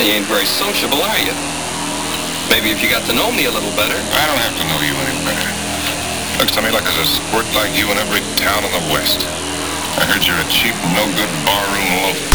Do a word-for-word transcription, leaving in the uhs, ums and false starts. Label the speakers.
Speaker 1: You ain't very sociable, are you? Maybe if you got to know me a little better.
Speaker 2: I don't have to know you any better. Looks to me like there's a squirt like you in every town in the West. I heard you're a cheap, no-good barroom loaf.